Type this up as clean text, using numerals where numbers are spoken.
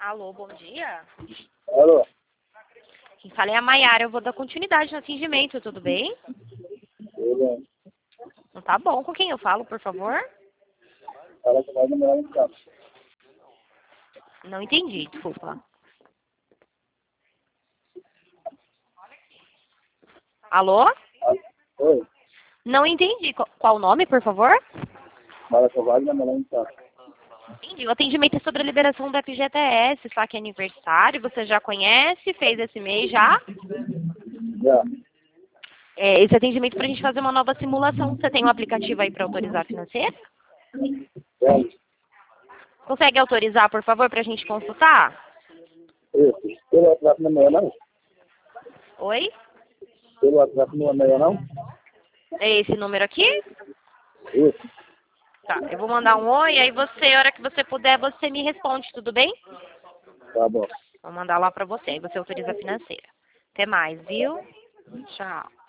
Alô, bom dia. Alô? Quem fala é a Maiara. Eu vou dar continuidade no atendimento, tudo bem? Tudo bem. Não tá bom. Com quem eu falo, por favor? Fala que vai demorar um pouco. Não entendi, desculpa. Alô? Oi? Não entendi. Qual o nome, por favor? Fala que vai demorar um pouco. Entendi. O atendimento é sobre a liberação do FGTS, saque aniversário. Você já conhece? Fez esse mês já? Já. Esse atendimento para a gente fazer uma nova simulação. Você tem um aplicativo aí para autorizar a financeira? Tem. Consegue autorizar, por favor, para a gente consultar? Isso. Pelo WhatsApp não é meu, não? Oi? Pelo WhatsApp não é meu, não? É esse número aqui? Isso. Tá, eu vou mandar um oi, aí você, a hora que você puder, você me responde, tudo bem? Tá bom. Vou mandar lá pra você, aí você autoriza a financeira. Até mais, viu? Tchau.